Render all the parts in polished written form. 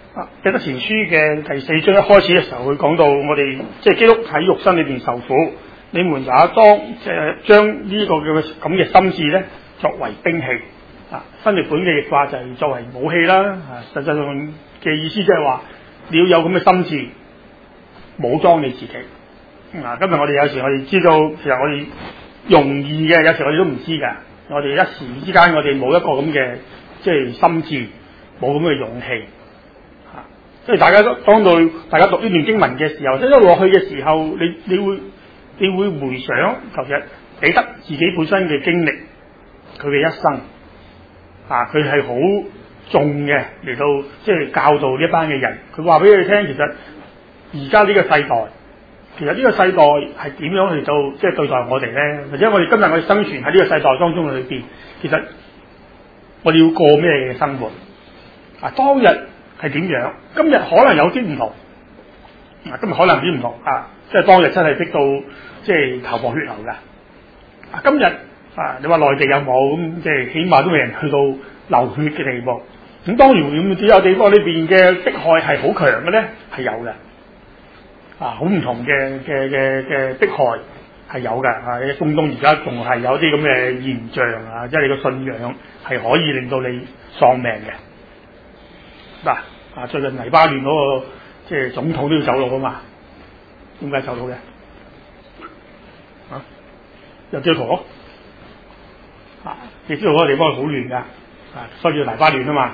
彼得前書嘅第4章一開始嘅時候，會講到我哋即係基督喺肉身裏邊受苦，你們也當將呢個咁嘅心志咧作為兵器。新譯本嘅譯法就係作為武器啦。實際上嘅意思即係話你要有咁嘅心志，武裝你自己。今日我哋有時我哋知道，其實我哋容易嘅，有時我哋都唔知㗎。我哋一時之間我哋冇一個咁嘅即係心志，冇咁嘅勇氣。即係大家大家讀呢段經文嘅時候，即係一路落去嘅時候，你會回想，其實彼得自己本身嘅經歷，佢嘅一生，佢係好重嘅嚟到即係教導呢一班嘅人。佢話俾你聽，其實而家呢個世代，其實呢個世代係點樣去到即係對待我哋咧？或者我哋今日我哋生存喺呢個世代當中裏邊，其實我哋要過咩嘅生活？當日係點樣？今日可能有啲唔同，今日可能有啲唔同即係當日真係逼到即係頭破血流㗎。今日你話內地有冇咁？即係起碼都未人去到流血嘅地步。咁當然只有地方裏邊嘅迫害係好強嘅咧，係有嘅。好唔同嘅迫害係有嘅。中東而家仲係有啲咁嘅現象即係你個信仰係可以令到你喪命嘅。最近黎巴嫩嗰個即係總統都要走佬啊嘛？點解走佬嘅？有基督徒你知道嗰個地方係好亂㗎，所以叫黎巴嫩啊嘛。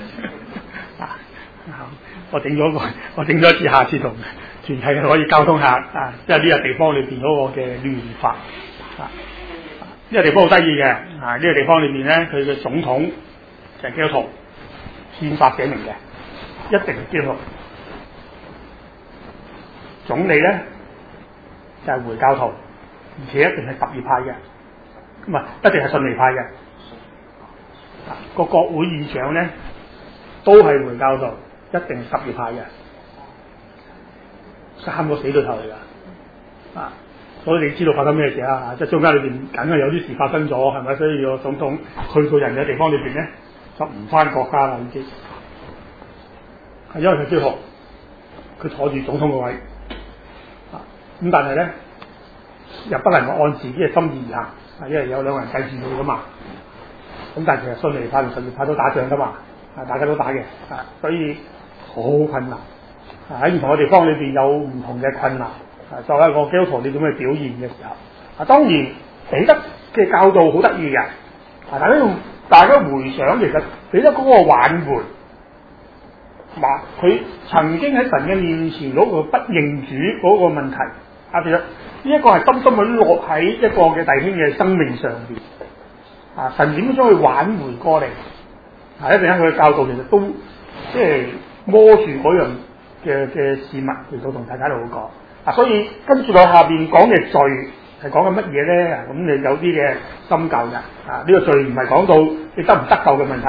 我整咗一次，下次同團體可以交通下即係呢個地方裏邊嗰個嘅亂法呢個地方好得意嘅呢個地方裏邊咧，佢嘅總統就係基督徒，憲法寫明嘅。一定係基督徒，總理咧就係回教徒，而且一定係什葉派嘅，唔係一定係遜尼派嘅。個國會議長咧都係回教徒，一定係什葉派嘅。3個死對頭嚟㗎，所以你知道發生咩事啊？即係中間裏邊梗係有啲事發生咗，係咪？所以個總統去到人嘅地方裏邊咧，就唔返國家啦已經。係因為佢基督徒，佢坐住總統個位，咁但係咧又不能夠按自己嘅心意而行，因為有兩個人計住佢㗎嘛。咁但係其實遜尼派同什葉派都打仗㗎嘛，大家都打嘅，所以好困難。喺唔同嘅地方裏邊有唔同嘅困難。作為一個基督徒，你點去表現嘅時候，當然彼得嘅教導好得意嘅。大家回想，其實彼得嗰個挽回。佢曾經喺神嘅面前嗰個不認主嗰個問題，其實呢一個係深深咁落喺一個嘅弟兄嘅生命上邊。神點樣將佢挽回過嚟？一陣間佢嘅教導其實都即係摸住嗰樣嘅事物嚟到同大家喺度講。所以跟住落下邊講嘅罪係講緊乜嘢咧？咁你有啲嘅深究嘅。呢個罪唔係講到你得唔得救嘅問題。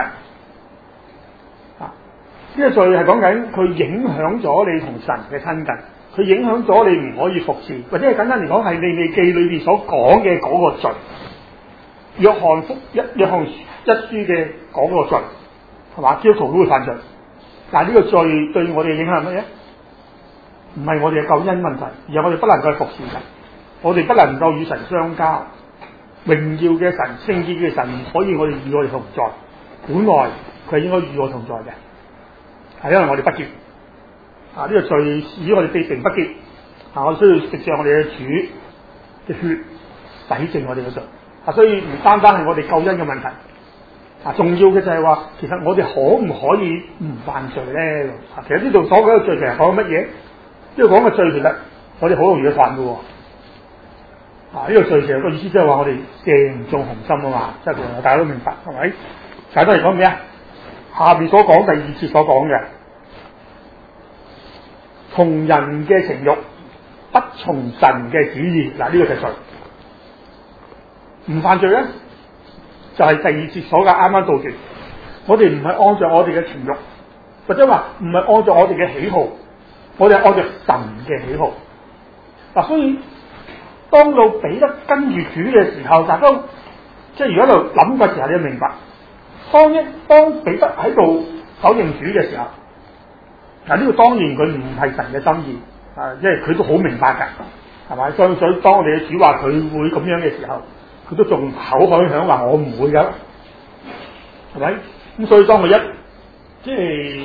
呢個罪係講緊佢影響咗你同神嘅親近，佢影響咗你唔可以服侍，或者係簡單嚟講係利未記裏邊所講嘅嗰個罪。約翰一書嘅講個罪係嘛？基督徒都會犯罪，但係呢個罪對我哋嘅影響係乜嘢？唔係我哋嘅救恩問題，而係我哋不能夠服侍神，我哋不能夠與神相交。榮耀嘅神、聖潔嘅神唔可以我哋與我哋同在，本來佢係應該與我同在嘅。係因為我哋不潔呢個罪使我哋變成不潔我哋需要藉著我哋嘅主嘅血洗淨我哋嘅罪所以唔單單係我哋救恩嘅問題重要嘅就係話，其實我哋可唔可以唔犯罪咧？其實呢度所講嘅罪其實講乜嘢？呢度講嘅罪其實我哋好容易去犯嘅呢個罪其實個意思即係話我哋射唔中紅心啊嘛，即係大家都明白係咪？簡單嚟講咩啊？下面所講第2節所講嘅，從人嘅情慾，不從神嘅旨意，呢個就係罪。唔犯罪咧，就係第2節所講啱啱倒轉。我哋唔係按照我哋嘅情慾，或者話唔係按照我哋嘅喜好，我哋係按照神嘅喜好。所以當到彼得跟住主嘅時候，大家即係如果喺度諗嘅時候，你要明白。當彼得喺度否認主嘅時候， 嗱，呢個當然佢唔係神嘅心意，因為佢都好明白㗎，係咪？所以當我哋嘅主話佢會咁樣嘅時候，佢都仲口海響話我唔會㗎，係咪？咁所以當佢即係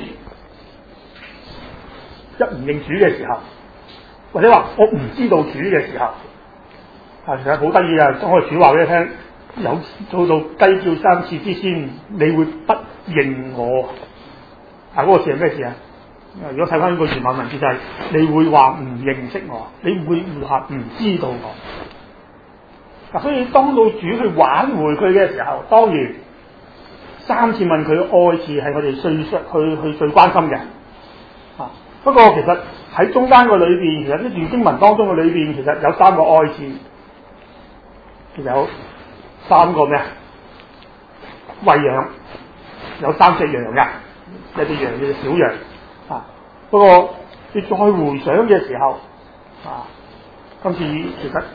一唔認主嘅時候，或者話我唔知道主嘅時候，其實好得意啊！當我主話俾你聽，有做到雞叫3次之先，你會不認我。嗰個事係咩事啊？如果睇翻呢個原文文字就係、是，你會話唔認識我，你會話唔知道我。嗱，所以當到主去挽回佢嘅時候，當然3次問佢愛字係我哋最關心嘅。不過其實喺中間個裏邊，其實呢段經文當中嘅裏邊，其實有3個愛字，其實有3個咩啊？餵養，有3隻羊嘅，一隻羊，一隻小羊。不過你再回想嘅時候，今次其實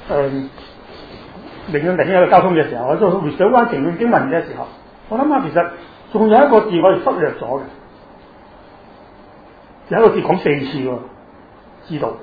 另一個交通嘅時候，我再回想翻成段經文嘅時候，我諗下其實仲有一個字我哋忽略咗嘅，有一個字講4次喎，知道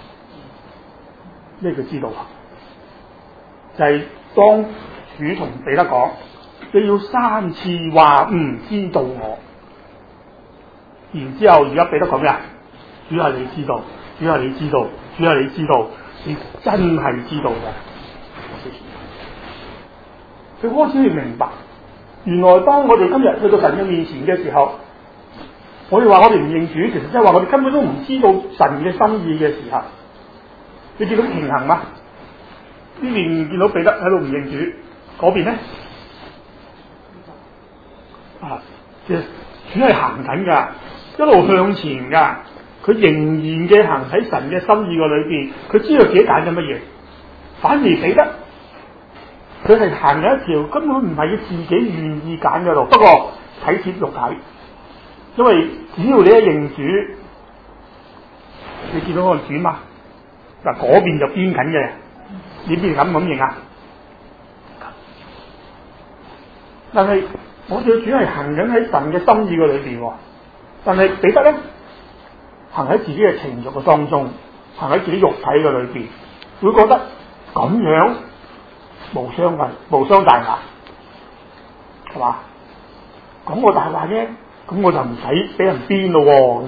咩叫知道啊？就係、是、當主同彼得講，你要3次話唔知道我。然之後，而家彼得講咩啊？主係你知道，主係你知道，主係你知道，你真係知道嘅。佢開始要明白，原來當我哋今日去到神嘅面前嘅時候，我哋話我哋唔認主，其實即係話我哋根本都唔知道神嘅心意嘅時候。你見到平衡嗎？呢邊見到彼得喺度唔認主，嗰邊咧其實主係行緊㗎。一路向前噶，佢仍然嘅行喺神嘅心意個裏邊，佢知道自己揀緊乜嘢。反而彼得，佢係行緊一條根本唔係佢自己願意揀嘅路。不過體貼肉體，因為只要你一認主，你見到嗰個主嘛？嗱，嗰邊就邊緊嘅，你邊敢咁認啊？但係我哋嘅主係行緊喺神嘅心意個裏邊。但係彼得咧，行喺自己嘅情慾嘅當中，行喺自己肉體嘅裏邊，會覺得咁樣無傷大雅，係嘛？講個大話啫，咁我就唔使俾人鞭咯喎。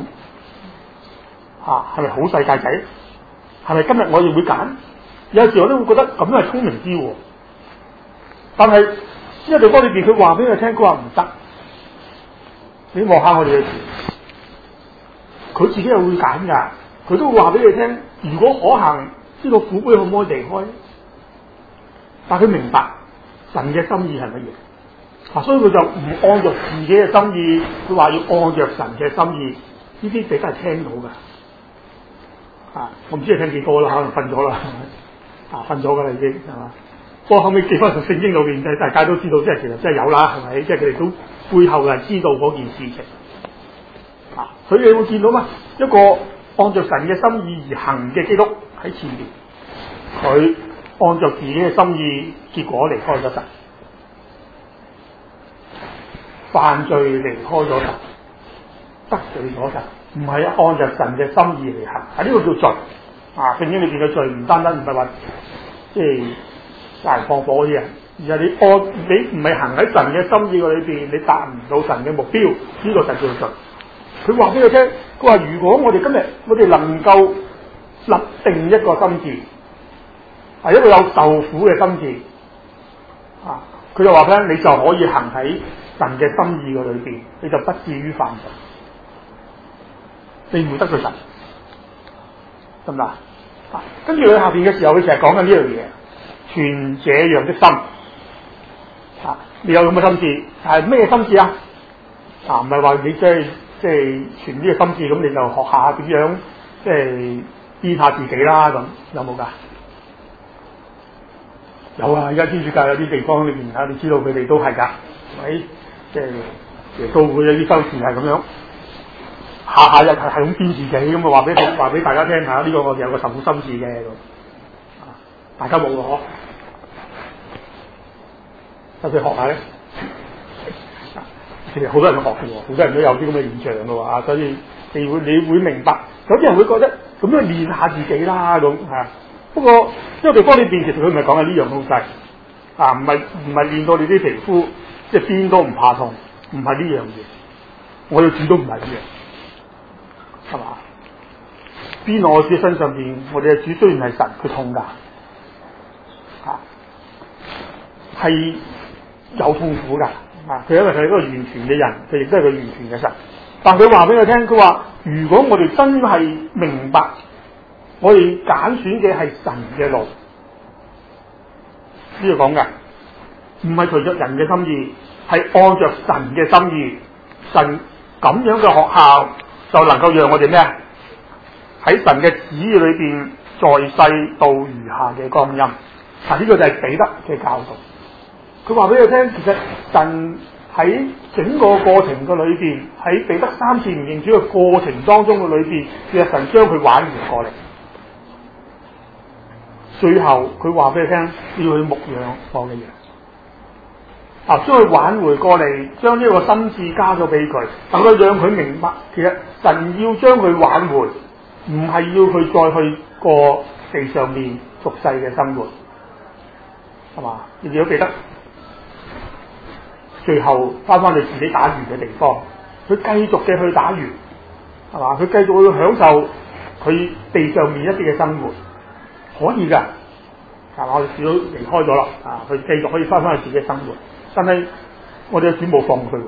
係咪好世界仔？係咪今日我哋會揀？有時我都會覺得咁樣係聰明啲喎。但係呢個地方裏邊，佢話俾佢聽，佢話唔得。你望下我哋嘅主，佢自己又會揀㗎，佢都會話俾你聽，如果可行，呢個苦杯可唔可以離開？但佢明白神嘅心意係乜嘢，所以佢就唔按照自己嘅心意，佢話要按照神嘅心意，呢啲你都係聽到㗎。我唔知你聽幾多啦，可能瞓咗啦，瞓咗㗎啦已經係嘛？不過後尾記翻從聖經裏邊，大家都知道，即係其實真係有啦，係咪？即係佢哋都背後係知道嗰件事情。所以你會見到嘛？一個按照神嘅心意而行嘅基督喺前面，佢按照自己嘅心意，結果離開咗神，犯罪離開咗神，得罪咗神，唔係按照神嘅心意嚟行。呢個叫罪。聖經裏邊嘅罪唔單單唔係話即係殺人放火嗰啲人，而係你唔係行喺神嘅心意嘅裏邊，你達唔到神嘅目標，呢個就叫做罪。佢話俾佢聽，佢話如果我哋今日我哋能夠立定一個心志，係一個有受苦嘅心志，佢就話俾你，你就可以行喺神嘅心意嘅裏邊，你就不至於犯罪，你唔會得罪神，得唔得？跟住佢下邊嘅時候，佢成日講緊呢樣嘢，存這樣的心，你有咁嘅心志，係咩心志啊？唔係話你即係存呢個心志，咁你就學下點樣即係醫下自己啦，咁有冇㗎？有啊！而家天主教有啲地方裏邊你知道佢哋都係㗎，喺即係耶穌會有啲修士係咁樣，下日係咁鞭自己咁啊！話俾大家聽下，呢個我哋有個受苦心志嘅咁，大家冇喎，使唔使學下咧？其實好多人都學嘅喎，好多人都有啲咁嘅現象嘅喎，所以你會明白。有啲人會覺得咁樣練下自己啦咁嚇。不過呢個地方裏邊其實佢唔係講緊呢樣東西啊，唔係練到你啲皮膚即係邊都唔怕痛，唔係呢樣嘢。我哋主都唔係呢樣，係嘛？邊我主身上邊，我哋嘅主雖然係神，佢痛㗎，係有痛苦㗎。佢因為佢係一個完全嘅人，佢亦都係個完全嘅神。但佢話俾佢聽，佢話如果我哋真係明白，我哋揀選嘅係神嘅路，呢度講嘅唔係隨着人嘅心意，係按着神嘅心意。神咁樣嘅學校就能夠讓我哋咩啊？喺神嘅旨意裏邊，在世度餘下嘅光陰。呢個就係彼得嘅教導。佢話俾佢聽，其實神喺整個過程嘅裏邊，喺彼得3次唔認主嘅過程當中嘅裏邊，其實神將佢挽回過嚟。最後佢話俾佢聽，要去牧養我嘅羊。將佢挽回過嚟，將呢個心志加咗俾佢，等佢讓佢明白，其實神要將佢挽回，唔係要佢再去過地上面俗世嘅生活，係嘛？你見到彼得最後翻去自己打魚嘅地方，佢繼續嘅去打魚，係嘛？佢繼續去享受佢地上面一啲嘅生活，可以噶，係嘛？我哋主都離開咗啦，佢繼續可以翻去自己嘅生活，但係我哋嘅主冇放佢，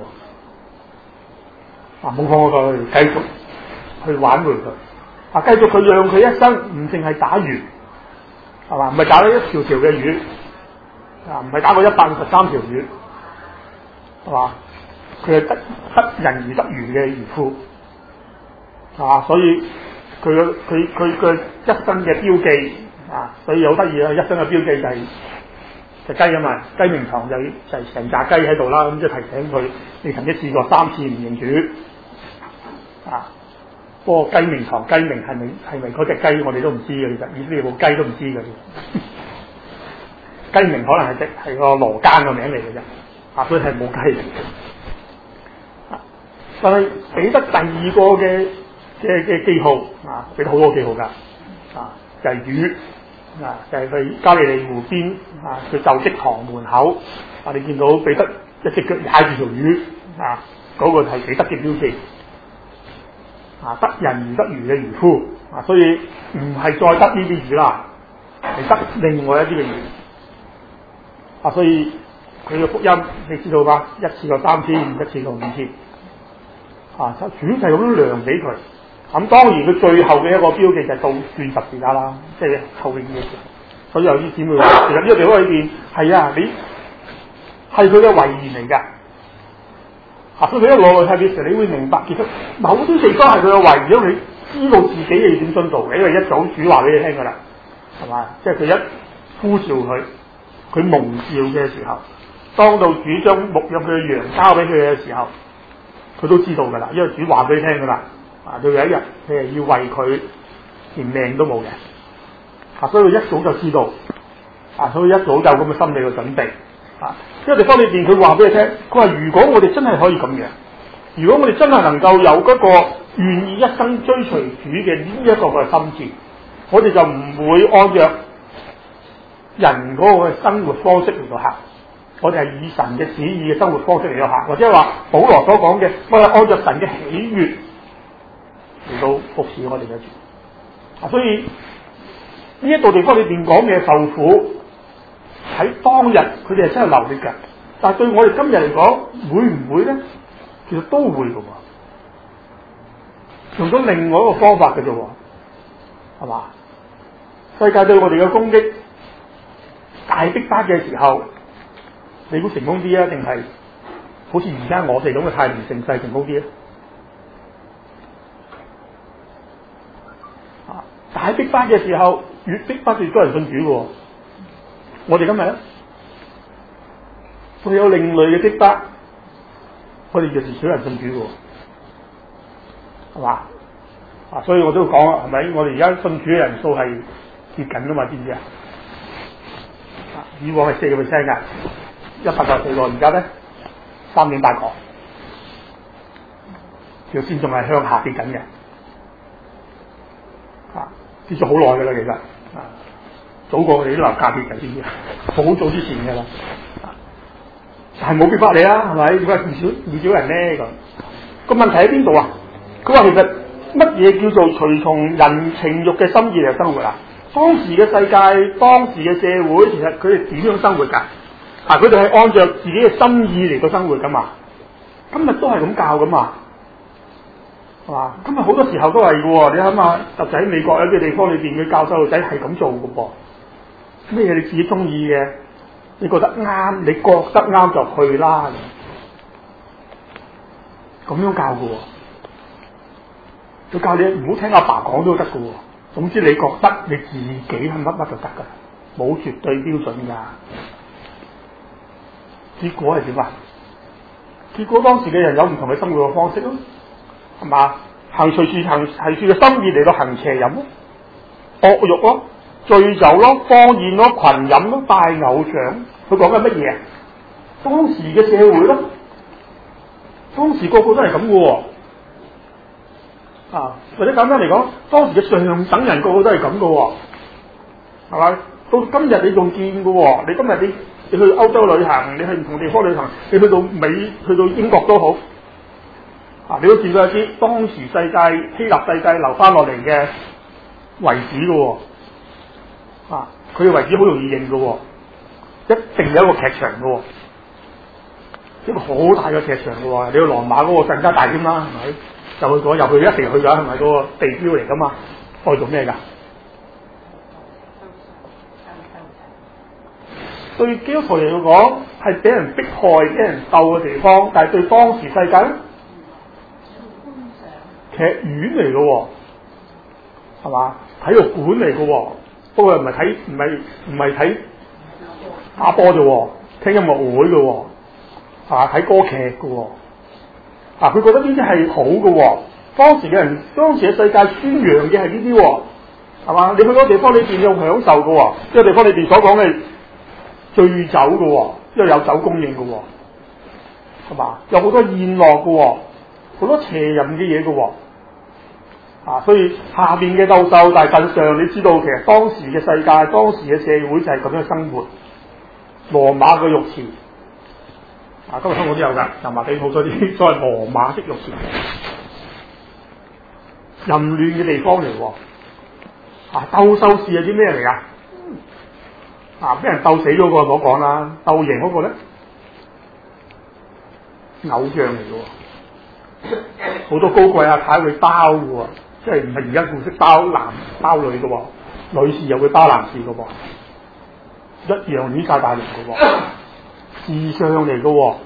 冇放過佢，繼續去挽回佢，繼續佢讓佢一生唔淨係打魚，係嘛？唔係打咗一條條嘅魚，唔係打過153條魚。係嘛？佢係得人如得魚嘅漁夫，係嘛？所以佢嘅一生嘅標記所以好得意啊！一生嘅標記就係隻雞啊嘛，雞鳴堂就成紮雞喺度啦，咁即係提醒佢，你曾經試過3次唔認主不過雞鳴堂雞鳴係咪嗰隻雞我哋都唔知嘅，其實以色列部雞都唔知嘅，雞鳴可能係個羅間嘅名嚟嘅啫。所以係冇雞，但係彼得第二個嘅記號俾好多記號㗎，就係魚，就係佢加利利湖邊佢就職堂門口，你見到彼得一隻腳踩住條魚，嗰個係彼得嘅標記，得人如得魚嘅漁夫，所以唔係再得呢啲魚啦，係得另外一啲嘅魚，所以。佢嘅福音你知道吧？一次過3千，一次過5千，主要係咁樣量俾佢。咁當然佢最後嘅一個標記就係到斷十字架啦，即係後邊嘅。所以有啲姊妹話，其實呢個地方裏邊係你係佢嘅遺言嚟㗎。所以佢一攞去睇嘅時候，你會明白，其實某啲地方係佢嘅遺言，你知道自己要點遵做嘅，因為一早主話俾你聽㗎啦，係嘛？即係佢一呼召佢蒙召嘅時候。當到主將牧養佢嘅羊交俾佢嘅時候，佢都知道㗎啦，因為主話俾佢聽㗎啦。到有一日佢係要為佢連命都冇嘅，所以佢一早就知道，所以一早就有咁嘅心理嘅準備。因為地方裏邊佢話俾佢聽，佢話如果我哋真係可以咁樣，如果我哋真係能夠有嗰個願意一生追隨主嘅呢一個嘅心志，我哋就唔會按照人嗰個生活方式嚟到行。我哋係以神嘅旨意嘅生活方式嚟到行，或者係話保羅所講嘅，我哋按照神嘅喜悅嚟到服侍我哋嘅主。所以呢一度地方裏邊講嘅受苦，喺當日佢哋係真係流力嘅，但係對我哋今日嚟講，會唔會咧？其實都會嘅，用咗另外一個方法嘅啫，係嘛？世界對我哋嘅攻擊大逼迫嘅時候。你估成功啲啊，定係好似而家我哋咁嘅太平盛世成功啲啊？大逼迫嘅時候，越逼迫越多人信主嘅。我哋今日咧，我哋有另類嘅逼迫，我哋越嚟越少人信主嘅，係嘛？所以我都講啦，係咪？我哋而家信主嘅人數係跌緊噶嘛？知唔知啊？以往係4%㗎。194個，而家咧3.8個， 條線仲係向下跌緊嘅，跌咗好耐㗎啦，其實早過我哋啲樓價跌緊啲嘅，好早之前㗎啦，但係冇逼迫你啦，係咪？點解唔少人咧咁？個問題喺邊度啊？佢話其實乜嘢叫做隨從人情慾嘅心意嚟生活啊？當時嘅世界，當時嘅社會，其實佢哋點樣生活㗎？佢哋係按照自己嘅心意嚟到生活㗎嘛。今日都係咁教㗎嘛，係嘛？今日好多時候都係嘅喎。你諗下，特別喺美國有啲地方裏邊，佢教細路仔係咁做㗎噃。咩嘢你自己中意嘅，你覺得啱，你覺得啱就去啦。咁樣教㗎喎。佢教你唔好聽阿爸講都得㗎喎。總之你覺得你自己係乜乜就得㗎，冇絕對標準㗎。結果係點啊？結果當時嘅人有唔同嘅生活嘅方式咯，係嘛？行隨住嘅心意嚟到行邪淫咯，惡慾咯，醉酒咯，放宴咯，群飲咯，拜偶像。佢講緊乜嘢啊？當時嘅社會咯，當時個個都係咁嘅喎。或者簡單嚟講，當時嘅上等人個個都係咁嘅喎，係咪？到今日你仲見嘅喎，你今日你去歐洲旅行，你去唔同地方旅行，你去到美、去到英國都好，你都見到一啲當時世界希臘世界留翻落嚟嘅遺址嘅喎，佢嘅遺址好容易認嘅喎，一定有一個劇場嘅喎，一個好大嘅劇場嘅喎，你去羅馬嗰個更加大添啦，係咪？就去過入去一定去㗎，係咪？嗰個地標嚟㗎嘛，去做咩㗎？對基督徒嚟講係俾人迫害、俾人鬥嘅地方，但係對當時世界咧，劇院嚟嘅喎，係嘛？體育館嚟嘅喎，不過唔係睇打波啫喎，聽音樂會嘅喎，睇歌劇嘅喎，佢覺得呢啲係好嘅喎。當時嘅人，當時嘅世界宣揚嘅係呢啲喎，係嘛？你去嗰個地方裏邊有享受嘅喎，呢個地方裏邊所講嘅。醉酒嘅喎，因為有酒供應嘅喎，係嘛？有好多宴樂嘅喎，好多邪淫嘅嘢嘅喎，所以下邊嘅鬥獸，但係近上你知道，其實當時嘅世界、當時嘅社會就係咁樣生活。羅馬嘅浴池，今日香港都有㗎，油麻地好多啲所謂羅馬式浴池，淫亂嘅地方嚟喎。鬥獸士係啲咩嚟㗎？俾人鬥死咗個唔好講啦，鬥贏嗰個咧偶像嚟嘅喎，好多高貴阿太會包嘅喎，即係唔係而家故式包男包女嘅喎，女士又會包男士嘅喎，一樣亂晒大龍嘅喎，時尚嚟嘅喎，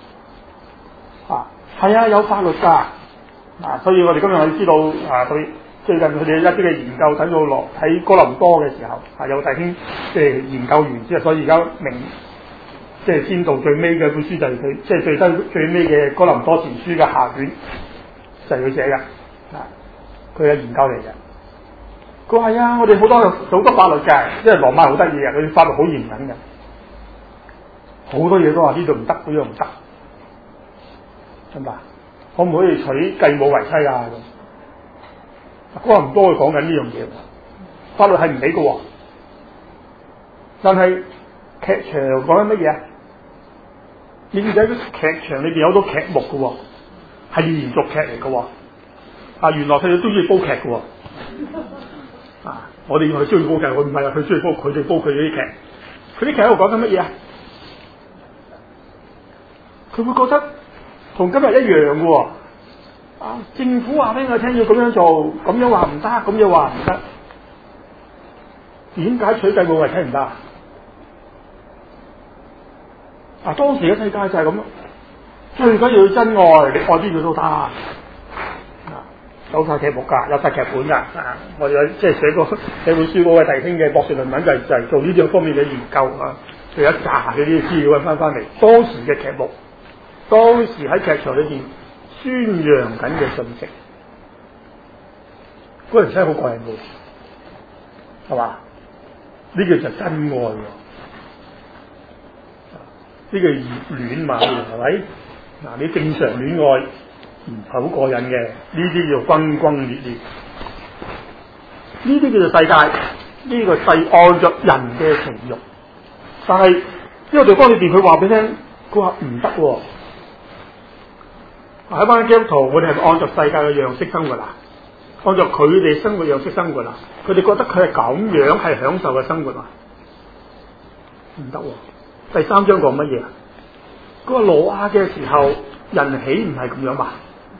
係啊有法律㗎，所以我哋今日我哋知道對。最近佢哋一啲嘅研究睇到落喺哥林多嘅時候，有弟兄即係研究完之後，所以而家即係先到最尾嘅本書就係佢即係最尾嘅哥林多前書嘅下卷就係佢寫嘅，佢嘅研究嚟嘅。佢話係啊，我哋好多法律嘅，因為羅馬好得意嘅，佢法律好嚴謹嘅，好多嘢都話呢度唔得，嗰樣唔得，真㗎？可唔可以娶繼母為妻啊？哥林多佢講緊呢樣嘢，法律係唔俾嘅喎，但係劇場講緊乜嘢啊？你知唔知喺劇場裏邊有好多劇目嘅喎，係連續劇嚟嘅喎，原來佢哋都中意煲劇嘅喎，我哋以為佢中意煲劇，佢唔係啊，佢中意煲佢哋煲佢啲劇，佢啲劇喺度講緊乜嘢啊？佢會覺得同今日一樣嘅喎。政府話俾我聽要咁樣做，咁樣話唔得，咁樣話唔得。點解取繼母為妻唔得？當時嘅世界就係咁咯，最緊要真愛，你愛邊個都得。有晒劇目㗎，有晒劇本㗎。我哋即係寫本書嗰位弟兄嘅博士論文就係做呢啲方面嘅研究啊，佢一查嗰啲資料揾翻嚟，當時嘅劇目，當時喺劇場裏邊。宣揚緊嘅信息，嗰人真係好過癮喎，係嘛？呢個就真愛喎，呢個熱戀嘛，係咪？你正常戀愛唔係好過癮嘅，呢啲叫轟轟烈烈，呢啲叫做世界，呢個世按着人嘅情慾。但係呢個地方裏邊佢話俾你聽，佢話唔得喎。喺班基督徒，我哋係咪按照世界嘅樣式生活啊？按照佢哋生活樣式生活啊？佢哋覺得佢係咁樣係享受嘅生活啊？唔得喎！第3章講乜嘢啊？嗰個挪亞嘅時候，人豈唔係咁樣嘛？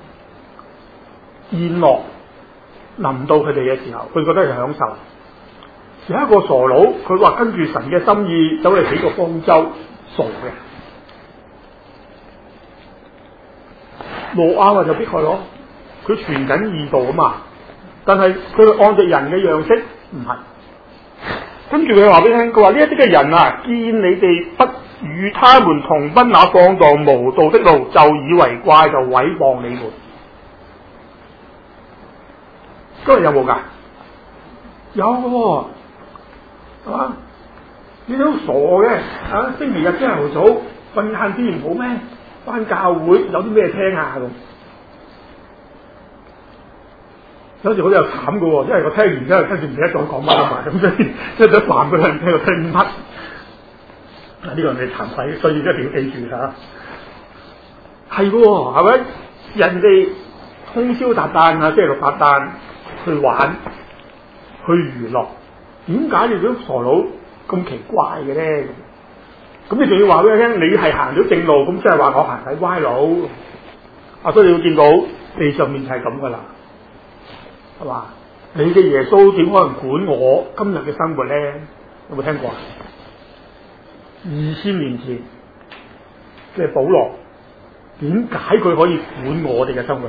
宴樂臨到佢哋嘅時候，佢覺得係享受。有一個傻佬，佢話跟住神嘅心意走嚟起個方舟，傻嘅。挪亞話就迫害咯，佢傳緊義道啊嘛，但係佢按照人嘅樣式唔係。跟住佢話俾你聽，佢話呢一啲嘅人啊，見你哋不與他們同奔那放蕩無道的路，就以為怪，就毀謗你們。今日有冇噶？有嘅，係嘛？你都傻嘅啊！星期日朝頭早瞓晏啲唔好咩？返教會有啲咩聽啊？咁有時我哋又慘嘅喎，因為我聽完之後跟住唔記得咗講乜啊嘛，咁所以即係都煩佢人聽我聽乜。呢個人哋慚愧，所以一定要記住嚇。係嘅喎，係咪？人哋通宵達旦啊，星期六達旦去玩去娛樂，點解你啲傻佬咁奇怪嘅咧？咁你仲要話俾佢聽，你係行咗正路，咁即係話我行喺歪路。所以你要見到地上面係咁噶啦，係嘛？你嘅耶穌點可能管我今日嘅生活咧？有冇聽過啊？2000年前嘅保羅，點解佢可以管我哋嘅生活啊？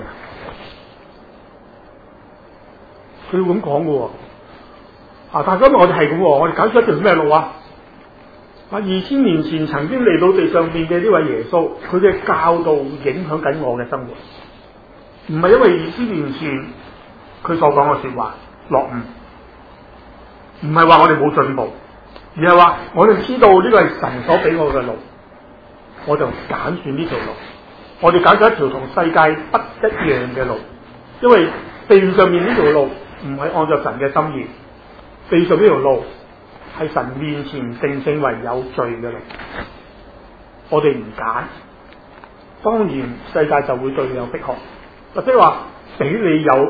佢要咁講嘅喎。但係今日我哋係咁喎，我哋搞出一條咩路啊？2000年前曾經嚟到地上邊嘅呢位耶穌，佢嘅教導影響緊我嘅生活，唔係因為2000年前佢所講嘅說話落伍，唔係話我哋冇進步，而係話我哋知道呢個係神所俾我嘅路，我就揀選呢條路。我哋揀咗一條同世界不一樣嘅路，因為地上面呢條路唔係按照神嘅心意，地上呢條路係神面前定性為有罪嘅路，我哋唔揀，當然世界就會對你有迫害，或者話俾你有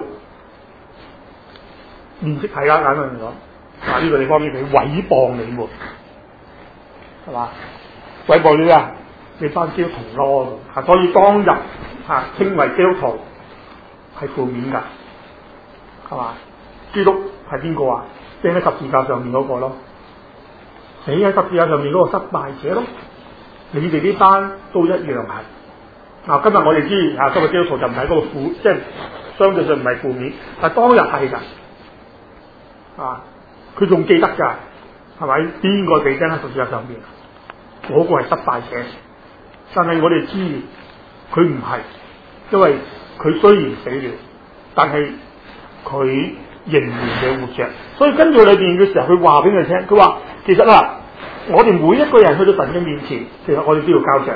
面色睇啦，簡單嚟講，呢個地方面佢毀謗你們，係嘛？毀謗你啊！你班基督徒咯，所以當日稱為基督徒係負面噶，係嘛？基督係邊個啊？釘喺十字架上面嗰個咯。死喺十字架上面嗰個失敗者咯，你哋呢班都一樣係。今日我哋知今日基督徒就唔係嗰個負，即係相對上唔係負面，但係當日係㗎，佢仲記得㗎，係咪？邊個被釘喺十字架上面？嗰個係失敗者，但係我哋知佢唔係，因為佢雖然死了，但係佢仍然嘅活着。所以跟住裏邊嘅時候，佢話俾佢聽，佢話其實我哋每一個人去到神嘅面前，其實我哋都要交賬。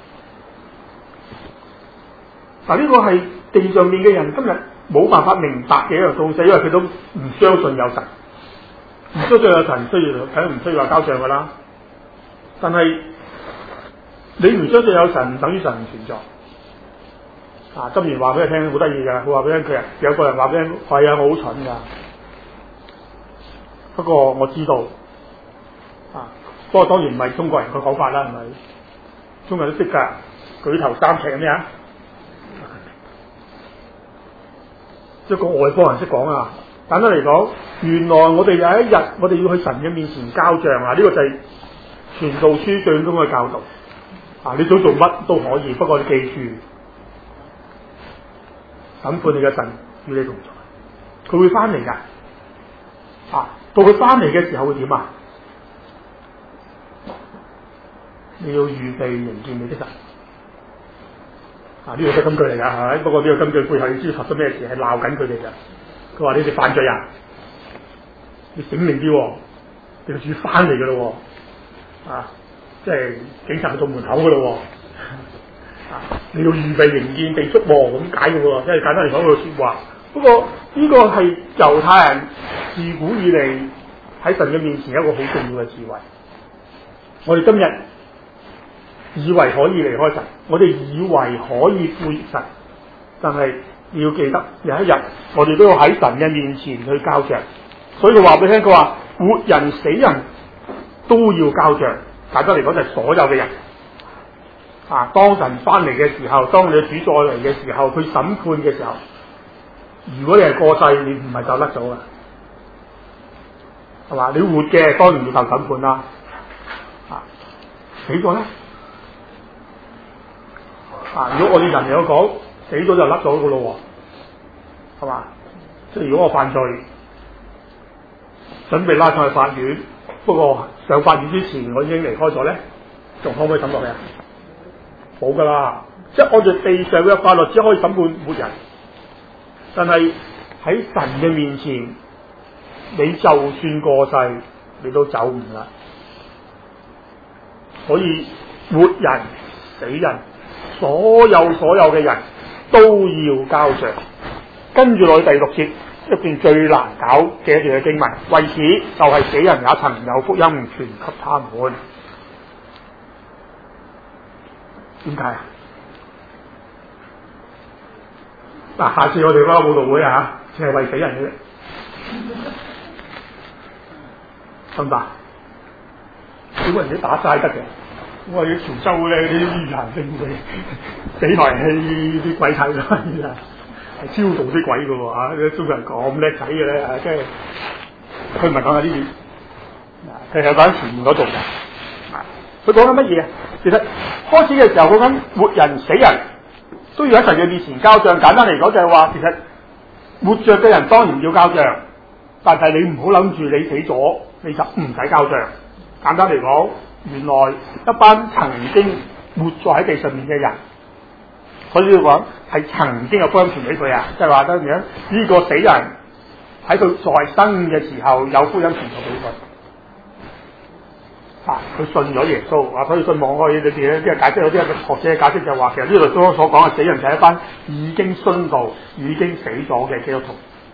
呢個係地上面嘅人今日冇辦法明白嘅一樣東西，因為佢都唔相信有神，唔相信有神，梗唔需要話交賬噶啦。但係你唔相信有神，等於神唔存在。今年話俾佢聽好得意噶，佢話俾佢有個人話俾佢聽，係啊，我好蠢噶，不過我知道。不過當然唔係中國人嘅講法啦，係咪？中國人都識㗎，舉頭三尺係咩啊？一個外邦人識講啊！簡單嚟講，原來我哋有一日我哋要去神嘅面前交賬啊！呢個就係傳道書最終嘅教導。你想做乜都可以，不過你記住，審判你嘅神與你同在，佢會翻嚟㗎。到佢翻嚟嘅時候會點啊？你要預備迎見你的神。呢個都係金句嚟㗎，係咪？不過呢個金句背後你知發生咩事？係鬧緊佢哋㗎。佢話你哋犯罪啊！你醒明啲，你個主翻嚟㗎咯，即係警察去到門口㗎咯。 你要預備迎見被觸摸咁解嘅喎，即係簡單嚟講個説話。不過呢個係猶太人自古以嚟喺神嘅面前一個好重要嘅智慧。我哋今日以為可以離開神，我哋以為可以背神，但係你要記得有一日我哋都要喺神嘅面前去交賬。所以佢話俾你聽，佢話活人死人都要交賬。簡單嚟講就係所有嘅人。當神翻嚟嘅時候，當你嘅主再嚟嘅時候，佢審判嘅時候，如果你係過世，你唔係走得咗噶，係嘛？你活嘅當然要受審判啦。死咗咧，如果我哋人有講死咗就甩咗噶咯，係嘛？即係如果我犯罪，準備拉上去法院，不過上法院之前我已經離開咗咧，仲可唔可以審落去啊？冇噶啦，即係按照地上嘅法律只可以審判活人，但係喺神嘅面前，你就算過世，你都走唔甩。所以活人死人，所有嘅人都要交賬。跟住落去第6節，一段最難搞嘅一段嘅經文，為此就係死人也曾有福音傳給他們。點解啊？下次我哋嗰個佈道會淨係為死人嘅啫，得唔得？點解人哋打齋得嘅？我哋潮州咧啲人性死台戲啲鬼睇啦，係超度啲鬼嘅喎，中國人咁叻仔嘅咧，即係佢唔係講緊呢啲，佢係講緊前面嗰度嘅。佢講緊乜嘢啊？其實開始嘅時候講緊活人死人都要喺神嘅面前交賬。簡單嚟講就係話，其實活着嘅人當然要交賬，但係你唔好諗住你死咗你就唔使交賬。簡單嚟講，原來一班曾經活在喺地上面嘅人，所以講係曾經有福音傳俾佢啊，即係話得樣呢個死人喺佢在生嘅時候有福音傳咗俾佢。佢信咗耶穌，所以信望愛裏邊咧，即係解釋有啲學者解釋就話，其實呢度所講嘅死人就係一班已經殉道、已經死咗嘅基督徒。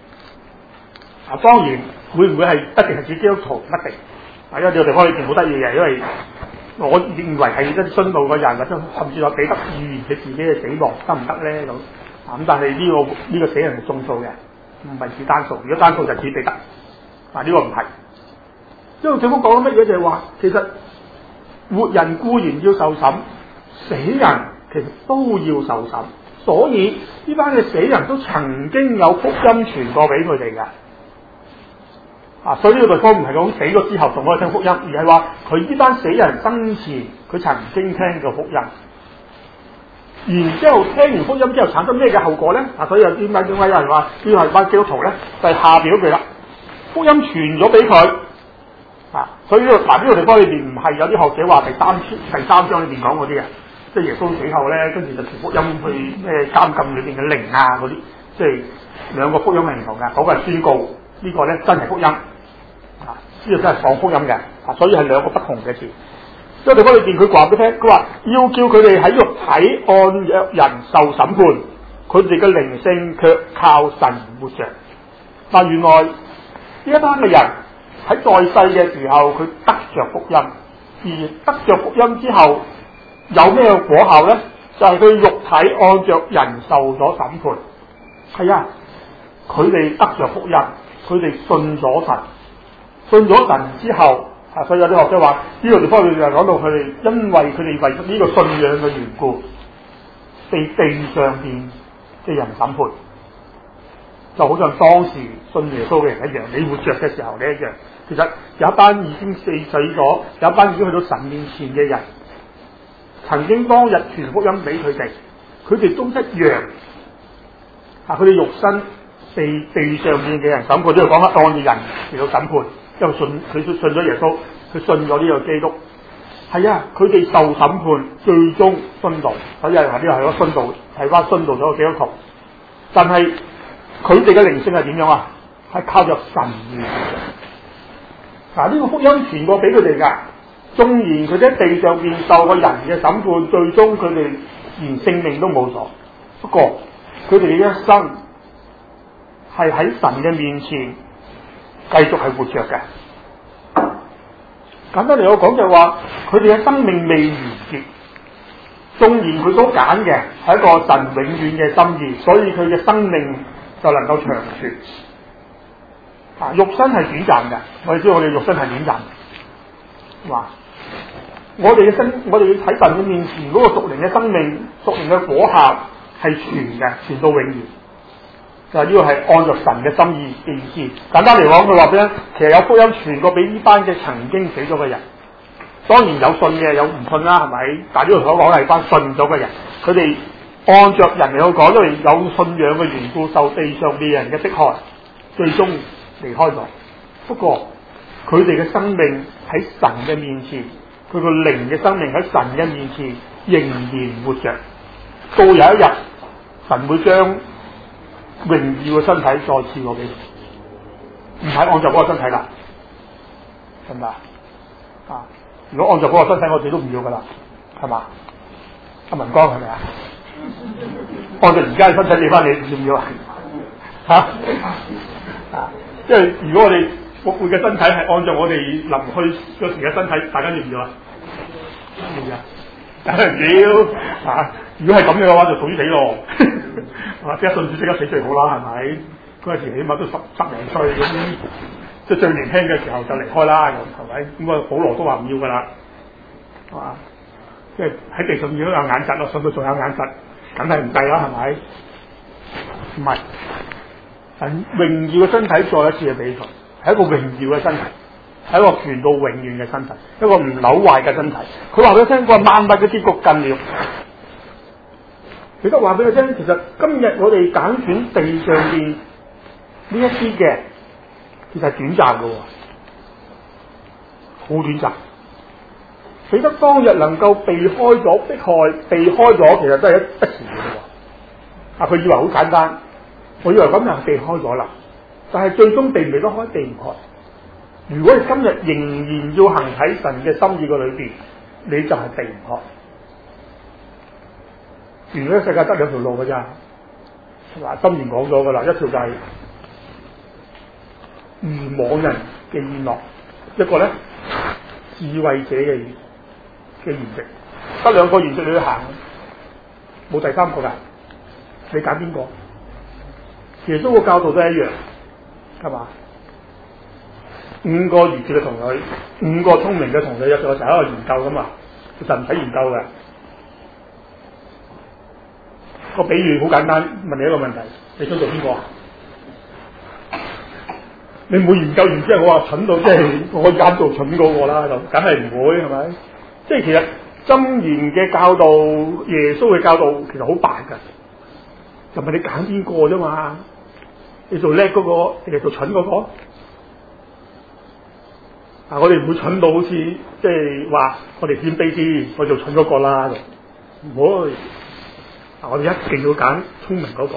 當然會唔會係一定係指基督徒？唔一定。因為呢個地方裏邊好得意嘅，因為我認為係一啲殉道嘅人，或者甚至話彼得預言佢自己嘅死亡得唔得咧咁。咁但係呢個死人係眾數嘅，唔係指單數。如果單數就指彼得。呢個唔係。因為政府講緊乜嘢就係話，其實活人固然要受審，死人其實都要受審，所以呢班嘅死人都曾經有福音傳過俾佢哋嘅。所以呢個地方唔係講死咗之後仲可以聽福音，而係話佢呢班死人生前佢曾經聽過福音，然之後聽完福音之後產生咩嘅後果咧？所以有點解有人話呢個係班基督徒咧，就係下表佢啦，福音傳咗俾佢。所以呢個地方裏邊唔係有啲學者話第三章裏邊講嗰啲嘅，即係耶穌死後咧，跟住就傳福音去咩監禁裏邊嘅靈嗰啲，即係兩個福音係唔同嘅。嗰個係宣告，呢個咧真係福音，呢個真係講福音嘅，所以係兩個不同嘅詞。呢個地方裏邊佢話俾你聽，佢話要叫佢哋喺肉體按約人受審判，佢哋嘅靈性卻靠神活着。原來呢一班嘅人喺在世嘅時候，佢得着福音，而得着福音之後有咩果效咧？就係佢肉體按着人受咗審判。係啊，佢哋得着福音，佢哋信咗神，信咗神之後，所以有啲學者話呢個地方佢就講到佢哋，因為佢哋為咗呢個信仰嘅緣故，被地上邊嘅人審判。就好像當時信耶穌嘅人一樣，你活着嘅時候你一樣。其實有一班已經死咗，有一班已經去到神面前嘅人，曾經當日傳福音俾佢哋，佢哋都一樣。佢哋肉身被地上面嘅人審判，都要講得當嘅人嚟到審判，因為佢信咗耶穌，佢信咗呢個基督。係啊，佢哋受審判，最終殉道。所以有人話呢個係個殉道，係翻殉道咗個基督徒。但係佢哋嘅靈性係點樣啊？係靠着神而活。呢個福音傳過俾佢哋噶，縱然佢哋喺地上面受個人嘅審判，最終佢哋連性命都冇咗。不過佢哋嘅一生係喺神嘅面前繼續係活着嘅。簡單嚟講就係話，佢哋嘅生命未完結。縱然佢所揀嘅係一個神永遠嘅心意，所以佢嘅生命就能夠長存。肉身係短暫嘅，我哋知道我哋肉身係短暫。話我哋嘅我哋要睇神嘅面前嗰個屬靈嘅生命、屬靈嘅果效係傳嘅，傳到永遠。就係呢個係按照神嘅心意嘅意思。簡單嚟講，佢話俾你聽，其實有福音傳過俾呢班嘅曾經死咗嘅人。當然有信嘅，有唔信啦，係咪？但係呢度所講係班信咗嘅人，佢哋按着人嚟去講，因為有信仰嘅緣故，受地上嘅人嘅迫害，最終離開咗。不過佢哋嘅生命喺神嘅面前，佢個靈嘅生命喺神嘅面前仍然活着。到有一日，神會將榮耀嘅身體再賜過俾佢，唔係按照嗰個身體啦，係咪啊？如果按照嗰個身體，我哋都唔要噶啦，係嘛？阿文光係咪啊？按照而家嘅身體，你翻你要唔要啊？即係如果我哋復活嘅身體係按照我哋臨去嗰時嘅身體，大家要唔要啊？要啊！梗係唔要啊！如果係咁樣嘅話，就屬於死咯。即刻信主即刻死最好啦，係咪？嗰陣時起碼都十零歲咁，即係最年輕嘅時候就離開啦，係咪？咁啊，保羅都話唔要噶啦，係嘛？即係喺地上如果有眼疾咯，信到仲有眼疾，梗係唔計啦，係咪？唔係，神榮耀嘅身體再一次嘅俾佢，係一個榮耀嘅身體，係一個傳到永遠嘅身體，一個唔朽壞嘅身體。佢話俾佢聽，佢話萬物嘅結局近了。彼得話俾佢聽，其實今日我哋揀選地上邊呢一啲嘅，其實係短暫嘅，好短暫。彼得當日能夠避開咗迫害，避開咗，其實都係一時嘅。佢以為好簡單，我以為咁就避開咗啦，但係最終避唔避得開，避唔開。如果你今日仍然要行喺神嘅心意嘅裏邊，你就係避唔開。原來世界得兩條路嘅咋，嗱，箴言講咗噶啦，一條就係愚妄人嘅宴樂，一個咧智慧者嘅筵席，得兩個筵席你去行，冇第三個噶，你揀邊個？耶穌嘅教導都係一樣，係嘛？5個愚拙嘅童女，5個聰明嘅童女，有時候成日喺度研究噶嘛，其實唔使研究嘅。個比喻好簡單，問你一個問題，你想做邊個？你唔會研究完之後，我話蠢到即係我揀做蠢嗰個啦，就梗係唔會，係咪？即係其實箴言嘅教導，耶穌嘅教導其實好白噶，就問你揀邊個啫嘛？你做叻嗰個定係做蠢嗰個？我哋唔會蠢到好似即係話我哋謙卑啲，我做蠢嗰個啦，唔會。我哋一定要揀聰明嗰個。呢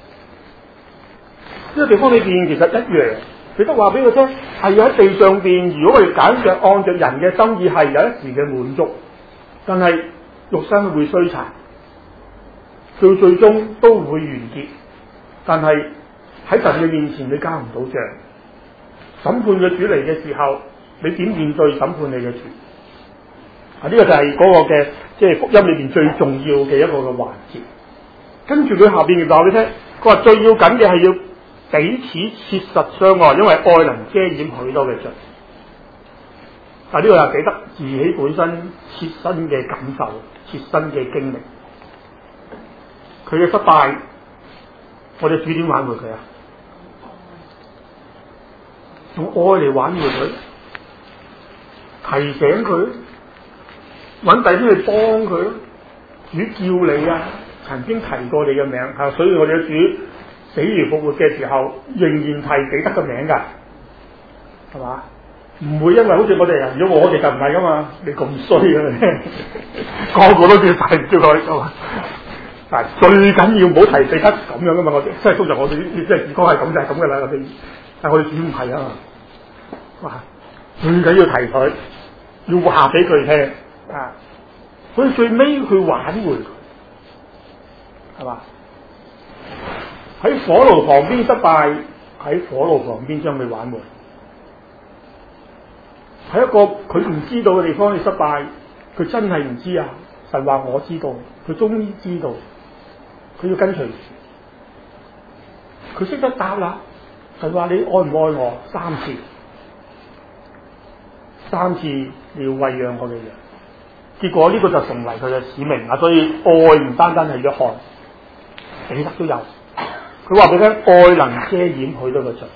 個地方裏邊其實一樣，彼得話俾佢聽，係要喺地上邊，如果我哋揀着按着人嘅心意，係有一時嘅滿足，但係肉身會衰殘，到最終都會完結。但係喺神嘅面前，你交唔到賬。審判嘅主嚟嘅時候，你點面對審判你嘅主？呢個就係嗰個嘅即係福音裏邊最重要嘅一個嘅環節。跟住佢下邊話俾你聽，佢話最要緊嘅係要彼此切實相愛，因為愛能遮掩許多嘅罪。但呢個係彼得自己本身切身嘅感受、切身嘅經歷。佢嘅失敗，我哋主點挽回佢啊？用愛嚟挽回佢，提醒佢。揾弟兄去幫佢，主叫你啊，曾經提過你嘅名，係，所以我哋嘅主死而復活嘅時候，仍然提彼得嘅名㗎，係嘛？唔會因為好似我哋人，如果我哋就唔係㗎嘛，你咁衰嘅，個個都叫提唔叫佢，但係最緊要唔好提彼得咁樣㗎嘛，我哋即係通常我哋即係講係咁就係咁㗎啦，但係我哋主唔係啊嘛，哇！最緊要提佢，要話俾佢聽。所以最尾佢挽回佢， 係嘛？喺火爐旁邊失敗，喺火爐旁邊將佢挽回。喺一個佢唔知道嘅地方去失敗，佢真係唔知啊！神話我知道，佢終於知道，佢要跟隨，佢識得答啦。神話你愛唔愛我？3次你要餵養我嘅羊。結果呢個就成為佢嘅使命啊！所以愛唔單單係約翰，彼得都有。佢話俾你聽，愛能遮掩許多嘅罪。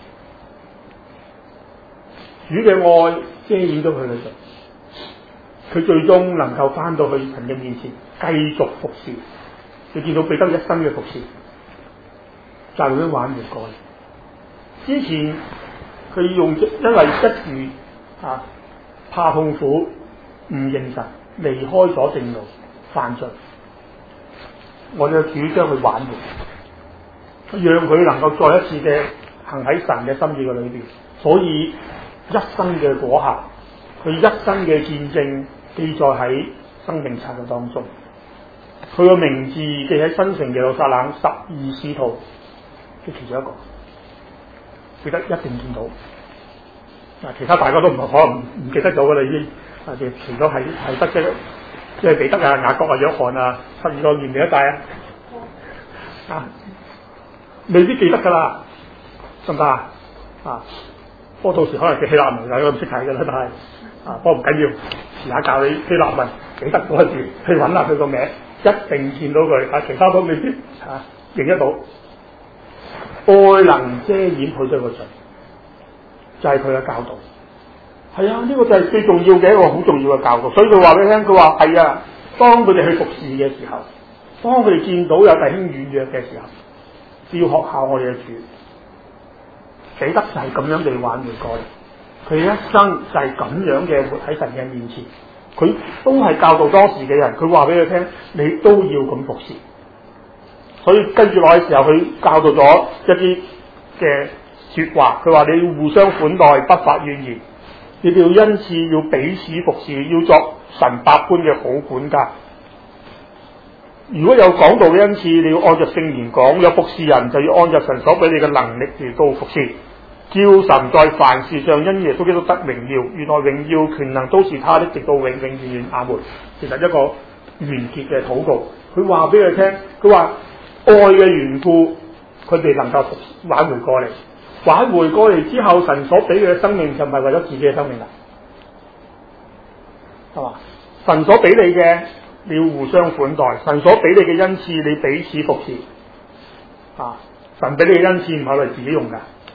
主嘅愛遮掩咗佢嘅罪，佢最終能夠翻到去神嘅面前，繼續服侍。你見到彼得一生嘅服侍，就係咁樣挽回過嚟。之前佢因為一時怕痛苦，唔認神，離開咗正路，犯罪。我哋嘅主將佢挽回，讓佢能夠再一次嘅行喺神嘅心意嘅裏邊。所以一生嘅果效，佢一生嘅見證記載喺生命冊嘅當中。佢個名字記喺新城耶路撒冷12使徒嘅其中一個，記得一定見到。其他大家都可能唔記得咗噶啦，已經除咗係得即係彼得啊、雅各啊、約翰啊12個記唔記得帶啊？未必記得噶啦，得唔得啊？不過到時可能記希臘文，大家唔識睇噶啦，但係不過唔緊要，遲下教你希臘文彼得嗰個字，去揾下佢個名，一定見到佢。其他都未必認得到。愛能遮掩許多嘅罪，就係佢嘅教導。係啊，呢個就係最重要嘅一個好重要嘅教導。所以佢話俾你聽，佢話係啊，當佢哋去服侍嘅時候，當佢哋見到有弟兄軟弱嘅時候，要學效我哋嘅主。彼得就係咁樣被挽回過嚟，佢一生就係咁樣嘅活喺神嘅面前。佢都係教導當時嘅人，佢話俾佢聽，你都要咁服侍。所以跟住落嘅時候，佢教導咗一啲嘅說話，佢話你要互相款待，不發怨言。你哋要恩賜，要彼此服侍，要作神百般嘅好管家。如果有講道嘅恩賜，你要按照聖言講；有服侍人，就要按照神所俾你嘅能力嚟到服侍。叫神在凡事上因耶穌基督得榮耀。原來榮耀權能都是他的，直到永永遠遠。阿門。其實一個完結嘅禱告，佢話俾佢聽，佢話愛嘅緣故，佢哋能夠挽回過嚟。挽回過嚟之後，神所俾佢嘅生命就唔係為咗自己嘅生命啦，係嘛？神所俾你嘅，你要互相款待；神所俾你嘅恩賜，你彼此服侍。神俾你嘅恩賜唔係為自己用噶，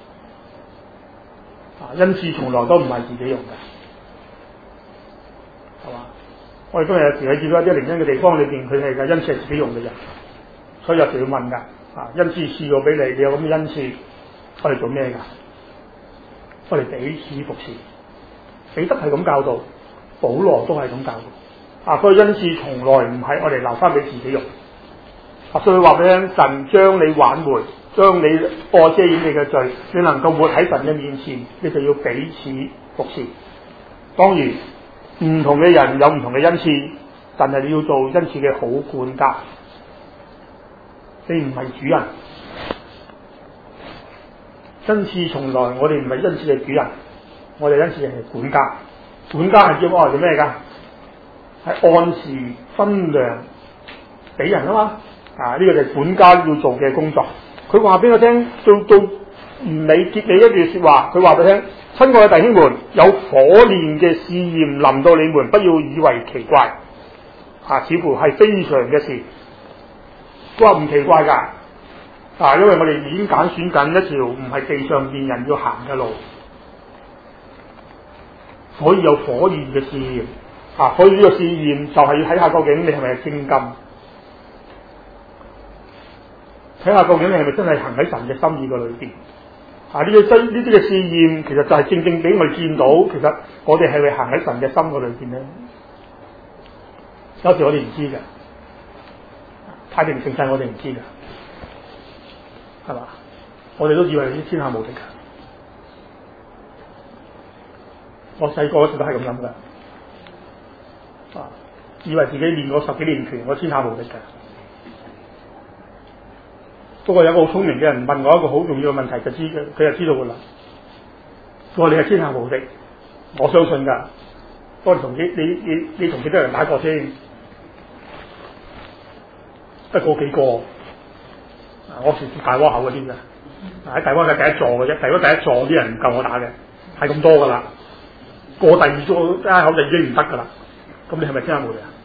恩賜從來都唔係自己用嘅，係嘛？我哋今日有時喺見到一啲靈恩嘅地方裏邊，佢哋嘅恩賜係自己用嘅人，所以有時要問噶，恩賜賜咗俾你，你有咁嘅恩賜，我哋做咩噶？我哋彼此服侍。彼得係咁教導，保羅都係咁教導。所以恩賜從來唔係我哋留翻俾自己用。所以話俾你聽，神將你挽回，將你愛遮掩你嘅罪，你能夠活喺神嘅面前，你就要彼此服侍。當然，唔同嘅人有唔同嘅恩賜，但係你要做恩賜嘅好管家。你唔係主人。恩賜從來我哋唔係恩賜嘅主人，我哋恩賜係管家。管家係叫我哋做咩噶？係按時分糧俾人啊嘛。呢個就係管家要做嘅工作。佢話俾我聽，做完美結尾一段說話，佢話俾我聽，親愛嘅弟兄們，有火煉嘅試驗臨到你們，不要以為奇怪。似乎係非常嘅事。佢話唔奇怪噶。因為我哋已經揀選緊一條唔係地上邊人要行嘅路，所以有火焰嘅試驗。所以呢個試驗就係要睇下究竟你係咪精金，睇下究竟你係咪真係行喺神嘅心意嘅裏邊。呢啲嘅試驗其實就係正正俾我哋見到，其實我哋係咪行喺神嘅心嘅裏邊咧？有時我哋唔知嘅，太平盛世我哋唔知嘅。係嘛？我哋都以為啲天下無敵嘅。我細個嗰時都係咁諗嘅，以為自己練過10幾年拳，我天下無敵嘅。 不過有個好聰明嘅人問我一個好重要嘅問題，佢就知道㗎啦。佢話你係天下無敵，我相信㗎。不過你同幾多人打過先？得嗰幾個。我住大窩口嗰啲㗎，喺大窩嘅第一座嘅啫。第一座啲人唔夠我打嘅，係咁多㗎啦。過第二座街口就已經唔得㗎啦。咁你係咪天下無敵啊？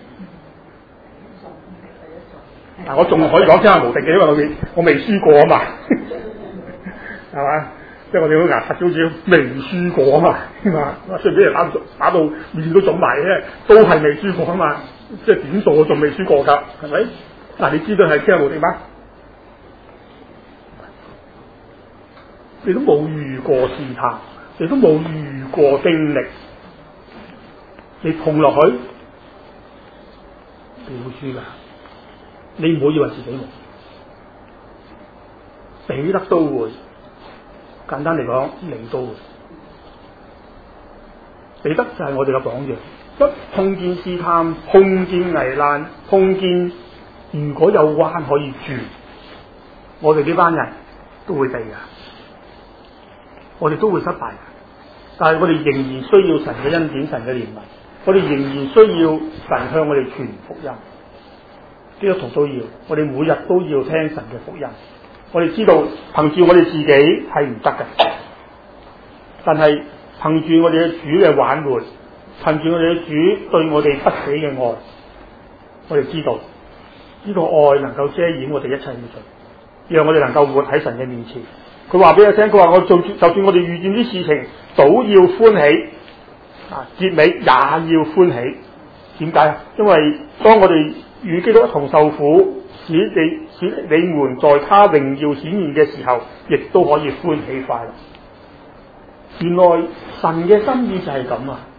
嗱，我仲可以講天下無敵嘅，因為我未輸過啊嘛，係嘛？即係我哋嗰牙刷少少未輸過啊嘛，雖然俾人打到面都腫埋啫，都係未輸過啊嘛。即係點數我仲未輸過㗎，係咪？嗱，你知道係天下無敵嗎？你都冇遇過試探，你都冇遇過經歷，你碰落去，你會輸㗎。你唔好以為自己冇，彼得都會。簡單嚟講，你都會。彼得就係我哋嘅榜樣。一碰見試探，碰見危難，碰見如果有彎可以轉，我哋呢班人都會避㗎。我哋都會失敗，但係我哋仍然需要神嘅恩典、神嘅憐憫。我哋仍然需要神向我哋傳福音。基督徒都要，我哋每日都要聽神嘅福音。我哋知道憑住我哋自己係唔得嘅，但係憑住我哋嘅主嘅挽回，憑住我哋嘅主對我哋不死嘅愛，我哋知道呢個愛能夠遮掩我哋一切嘅罪，讓我哋能夠活喺神嘅面前。佢話俾我聽，佢話就算我哋遇見啲事情，早要歡喜，結尾也要歡喜。點解啊？因為當我哋與基督一同受苦，使你們在他榮耀顯現嘅時候，亦都可以歡喜快樂。原來神嘅心意就係咁啊！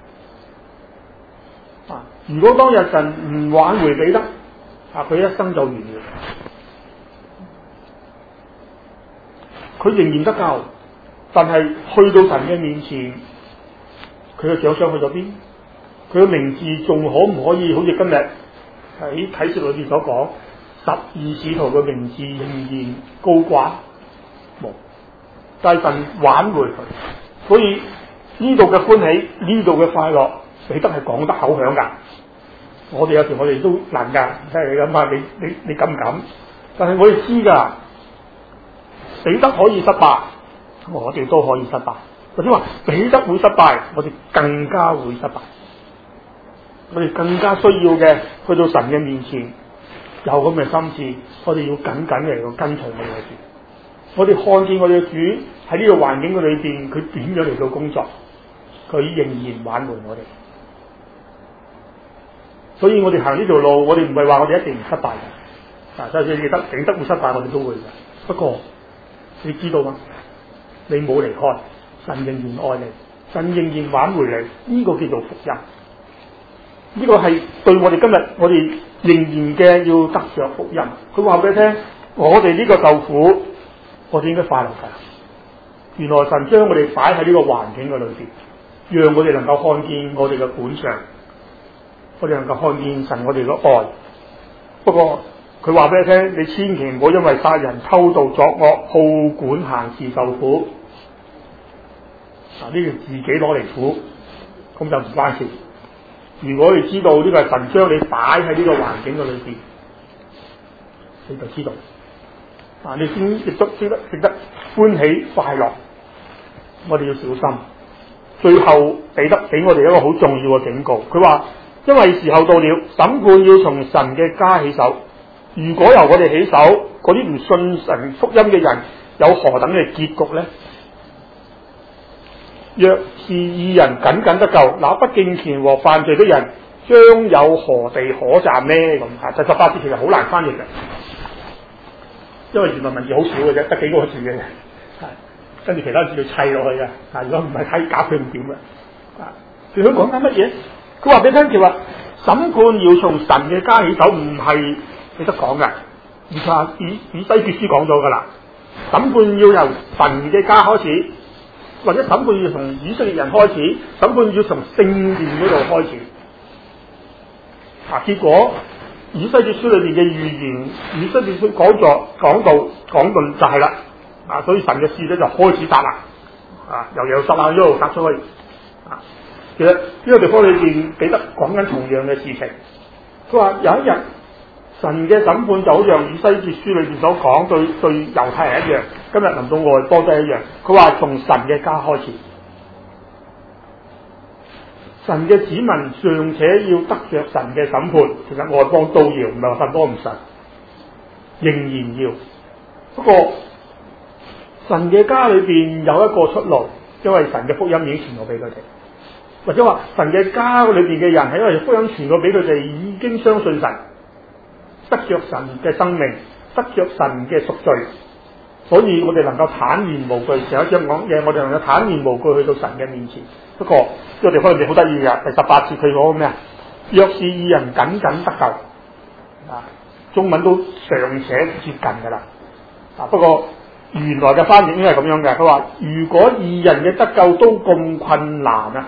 如果當日神唔挽回彼得，佢一生就完了。佢仍然得救，但係去到神嘅面前，佢嘅獎賞去咗邊？佢嘅名字仲可唔可以好似今日喺啟示裏邊所講，12使徒嘅名字仍然高掛？冇，但係神挽回佢，所以呢度嘅歡喜，呢度嘅快樂，彼得係講得口響㗎。我哋有時我哋都難㗎，即係你諗下，你敢唔敢？但係我哋知㗎。彼得可以失敗，我哋都可以失敗。或者話彼得會失敗，我哋更加會失敗。我哋更加需要嘅，去到神嘅面前，有咁嘅心志，我哋要緊緊嚟到跟隨我哋嘅主。我哋看見我哋嘅主喺呢個環境嘅裏邊，佢點樣嚟到工作，佢仍然挽回我哋。所以我哋行呢條路，我哋唔係話我哋一定唔失敗嘅。就算你記得彼得會失敗，我哋都會嘅。不過你知道嗎？你冇離開，神仍然愛你，神仍然挽回你，呢個叫做福音。呢個係對我哋今日我哋仍然嘅要得着福音。佢話俾你聽，我哋呢個受苦，我哋應該快樂㗎。原來神將我哋擺喺呢個環境嘅裏邊，讓我哋能夠看見我哋嘅本相，我哋能夠看見神我哋嘅愛。不過佢話俾你聽，你千祈唔好因為殺人、偷盜、作惡、好管閒事受苦。呢個自己攞嚟苦，咁就唔關事。如果你知道呢個係神將你擺喺呢個環境嘅裏邊，你就知道，你先亦都識得歡喜快樂。我哋要小心。最後彼得俾我哋一個好重要嘅警告，佢話：因為時候到了，審判要從神嘅家起手。如果由我哋起手，嗰啲唔信神福音嘅人有何等嘅結局呢？若是義人僅僅得救，那不敬虔和犯罪的人將有何地可站呢？咁第18節其實好難翻譯嘅，因為原文文字好少嘅啫，得幾個字嘅，跟住其他字要砌落去嘅。如果唔係睇假佢唔掂嘅。佢想講緊乜嘢？佢話俾你聽，佢話審判要從神嘅家起手，唔係你得講嘅。以西結書講咗㗎啦，審判要由神嘅家開始。或者審判要從以色列人開始，審判要從聖殿嗰度開始。結果以西結書裏邊嘅預言，以西結書講到就係啦，所以神嘅事咧就開始殺啦，由耶路撒冷一路殺出去，其實呢個地方裏邊彼得講緊同樣嘅事情，佢話有一日神嘅審判就好像以西結書裏邊所講對猶太人一樣，今日臨到外邦都一樣，佢話從神嘅家開始。神嘅子民尚且要得着神嘅審判，其實外邦都要，唔係話神多唔神，仍然要。不過神嘅家裏邊有一個出路，因為神嘅福音已經傳過俾佢哋，或者話神嘅家裏邊嘅人係因為福音傳過俾佢哋，已經相信神，得着神嘅生命，得着神嘅贖罪，所以我哋能夠坦然無懼。上一章講嘢，我哋能夠坦然無懼去到神嘅面前。不過呢個地方裏邊好得意嘅，第18節佢講咩啊？若是義人僅僅得救，中文都尚且接近噶啦。不過原來嘅翻譯應該係咁樣嘅，佢話如果義人嘅得救都咁困難啊，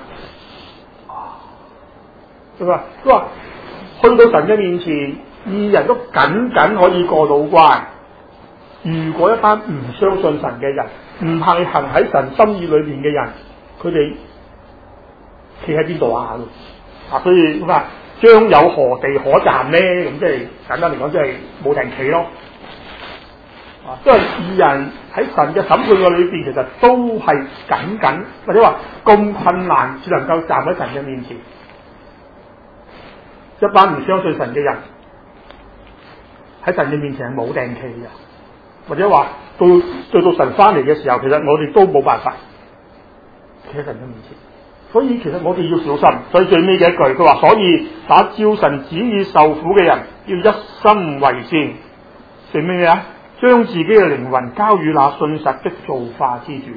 佢話去到神嘅面前，義人都僅僅可以過到關。如果一班唔相信神嘅人，唔係行喺神心意裏邊嘅人，佢哋企喺邊度啊？所以咁將有何地可站呢？咁即係簡單嚟講，即係冇人企咯。因為義人喺神嘅審判嘅裏邊，其實都係僅或者話咁困難，只能夠站喺神嘅面前。一班唔相信神嘅人喺神嘅面前係冇定企嘅，或者話到神翻嚟嘅時候，其實我哋都冇辦法企喺神嘅面前。所以其實我哋要小心。所以最尾嘅一句，佢話：所以把照神旨意受苦嘅人，要一心為善，做咩啊？將自己嘅靈魂交予那信實的造化之主。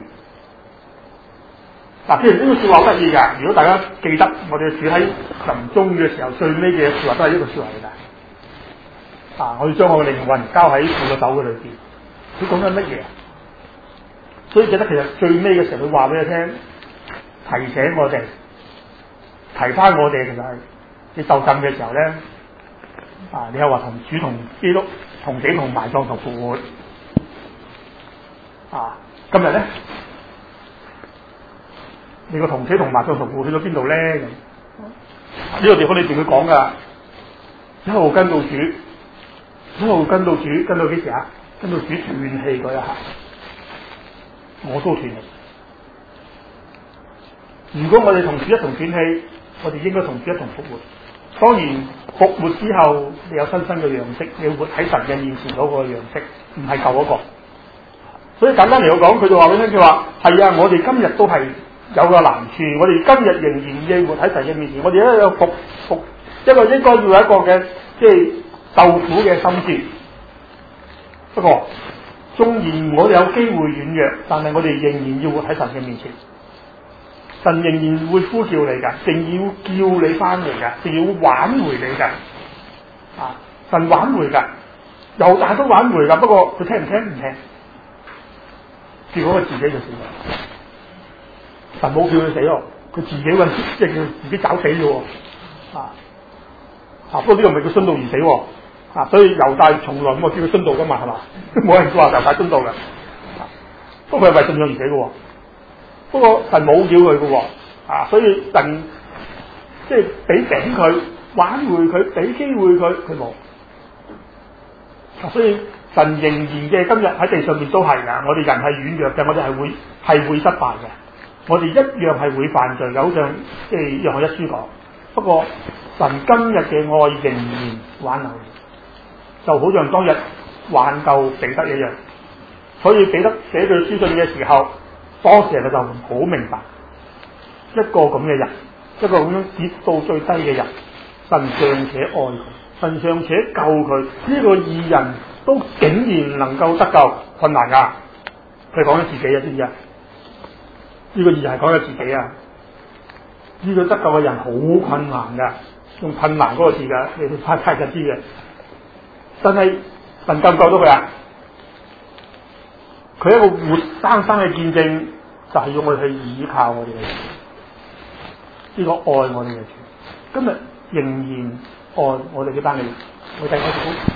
其實呢個說話好得意㗎。如果大家記得我哋住喺臨終嘅時候，最尾嘅說話都係一個說話嚟㗎。我要將我嘅靈魂交喺父嘅手嘅裏邊。佢講緊乜嘢？所以記得其實最尾嘅時候，佢話俾你聽，提醒我哋，提翻我哋，其實係你受浸嘅時候咧，你又話同主同基督同死同埋葬同復活。今日咧，你個同死同埋葬同復活去到邊度咧？呢個地方你同佢講噶，一路跟到主，一路跟到主，跟到幾時啊？跟到主斷氣嗰一下，我都斷氣。如果我哋同主一同斷氣，我哋應該同主一同復活。當然復活之後，你有新生嘅樣式，你要活喺神嘅面前嗰個樣式，唔係舊嗰個。所以簡單嚟講，佢就話俾你聽，佢話係啊，我哋今日都係有個難處，我哋今日仍然要活喺神嘅面前，我哋一個復一個應該要有一個嘅即係受苦嘅心志。不過縱然我哋有機會軟弱，但係我哋仍然要活喺神嘅面前。神仍然會呼叫你噶，定要叫你翻嚟噶，定要挽回你噶。神挽回噶，猶大都挽回噶，不過佢聽唔聽？唔聽，結果佢自己就死咗。神冇叫佢死咯，佢自己搵，即係佢自己找死咗。不過呢個唔係叫殉道而死。所以猶大從來冇叫佢殉道噶嘛，係嘛？冇人話猶大殉道嘅。不過佢係為信仰而死嘅。不過神冇叫佢嘅，所以神即係俾頂佢，挽回佢，俾機會佢，佢冇。所以神仍然嘅今日喺地上面都係噶，我哋人係軟弱嘅，我哋係會失敗嘅，我哋一樣係會犯罪嘅，好像即係約翰一書講。不過神今日嘅愛仍然挽留，就好像當日挽救彼得一樣。所以彼得寫佢書信嘅時候，當時佢就好明白，一個咁嘅人，一個咁樣跌到最低嘅人，神尚且愛佢，神尚且救佢，呢個義人都竟然能夠得救，困難噶。佢講緊自己啊，知唔知啊？呢個義人係講緊自己啊。呢個得救嘅人好困難噶，用困難嗰個字噶，你哋睇就知嘅。但係神救唔救到佢啊？佢一個活生生嘅見證，就係要我哋去倚靠我哋嘅主，呢個愛我哋嘅主，今日仍然愛我哋呢班嘅我哋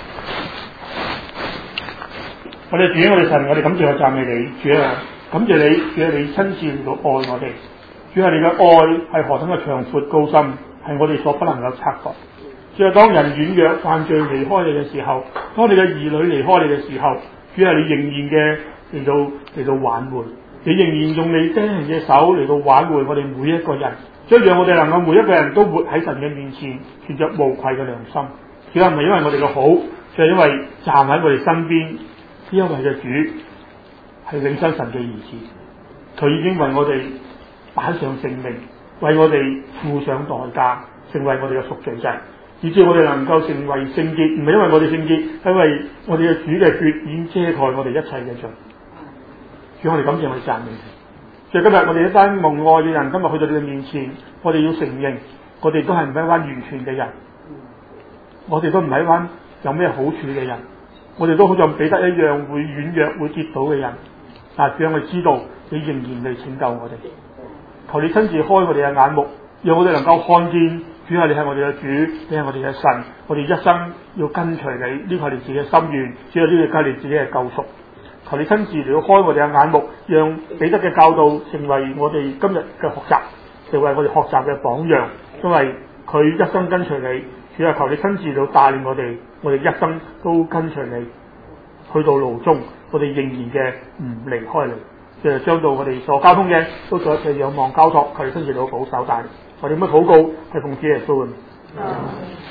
主，我哋神，我哋感謝我讚美你，主啊，感謝你，主啊，你親自嚟到愛我哋，主啊，你嘅愛係何等嘅長闊高深，係我哋所不能夠測度。主啊，當人軟弱犯罪離開你嘅時候，當你嘅兒女離開你嘅時候，主啊，你仍然嘅嚟到挽回，你仍然用你釘人嘅手嚟到挽回我哋每一個人，將讓我哋能夠每一個人都活喺神嘅面前，存着無愧嘅良心。主啊，唔係因為我哋嘅好，就係因為站喺我哋身邊。呢一位嘅主係永生神嘅兒子，佢已經為我哋擺上性命，為我哋付上代價，成為我哋嘅贖罪祭，以致我哋能夠成為聖潔。唔係因為我哋聖潔，因為我哋嘅主嘅血已經遮蓋我哋一切嘅罪。主，我哋感謝我哋讚美你。所以今日我哋一班蒙愛嘅人，今日去到你嘅面前，我哋要承認，我哋都係唔係一班完全嘅人，我哋都唔係一班有咩好處嘅人。我哋都好似彼得一樣會軟弱會跌倒嘅人，但係主，我哋知道你仍然未拯救我哋。求你親自開我哋嘅眼目，讓我哋能夠看見主係你係我哋嘅主，你係我哋嘅神，我哋一生要跟隨你，呢個係你自己嘅心願，只有呢個係你自己嘅救贖。求你親自嚟到開我哋嘅眼目，讓彼得嘅教導成為我哋今日嘅學習，成為我哋學習嘅榜樣，因為佢一生跟隨你。主啊，求你親自嚟到帶領我哋一生都跟隨你，去到路中，我哋仍然嘅唔離開你，就將到我哋所交通嘅都做一切仰望交託，求你親自嚟到保守帶領。我哋咁樣禱告係奉主耶穌嘅名。